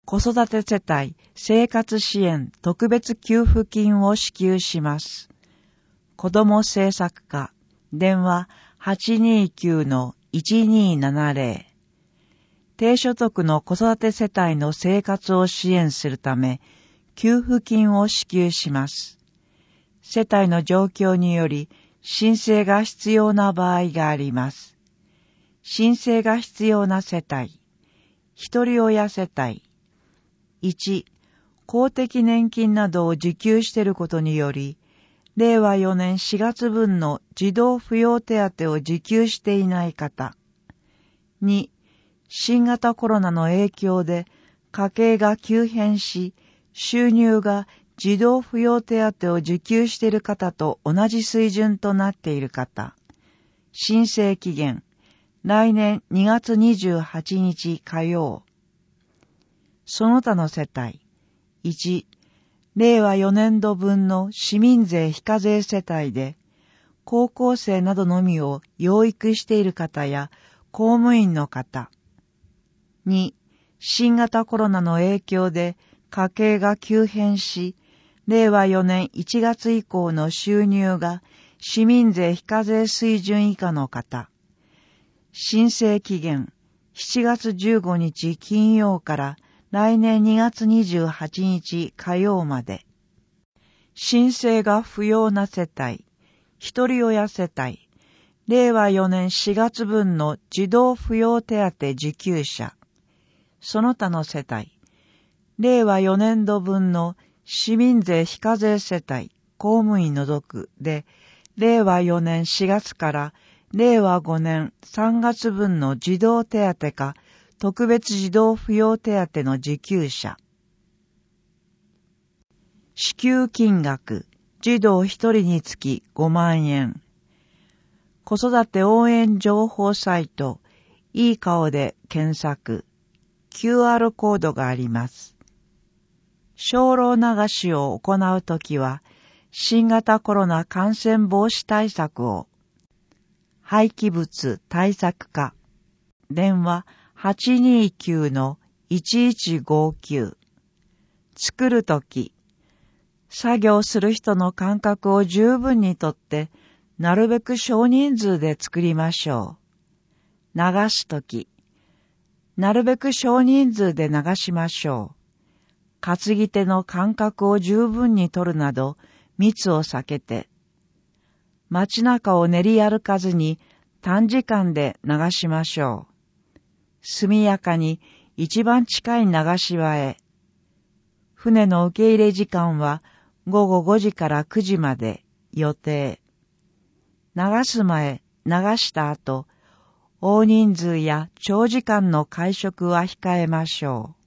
子育て世帯生活支援特別給付金を支給します。子ども政策課電話 829-1270 低所得の子育て世帯の生活を支援するため給付金を支給します。世帯の状況により申請が必要な場合があります。申請が必要な世帯一人親世帯1、公的年金などを受給していることにより、令和4年4月分の児童扶養手当を受給していない方。2、新型コロナの影響で家計が急変し、収入が児童扶養手当を受給している方と同じ水準となっている方。申請期限、来年2月28日火曜。その他の世帯。1、令和4年度分の市民税非課税世帯で、高校生などのみを養育している方や公務員の方。2、新型コロナの影響で家計が急変し、令和4年1月以降の収入が市民税非課税水準以下の方。申請期限、7月15日金曜から来年2月28日火曜まで。申請が不要な世帯、一人親世帯、令和4年4月分の児童扶養手当受給者、その他の世帯、令和4年度分の市民税非課税世帯、公務員除くで、令和4年4月から令和5年3月分の児童手当か特別児童扶養手当の受給者。支給金額、児童一人につき5万円。子育て応援情報サイト、いい顔で検索。QR コードがあります。精霊流しを行うときは、新型コロナ感染防止対策を、廃棄物対策課、電話829-1159。作るとき、作業する人の間隔を十分にとって、なるべく少人数で作りましょう。流すとき、なるべく少人数で流しましょう。担ぎ手の間隔を十分に取るなど、密を避けて、街中を練り歩かずに短時間で流しましょう。速やかに一番近い流し場へ。船の受け入れ時間は午後5時から9時まで予定。流す前、流した後、大人数や長時間の会食は控えましょう。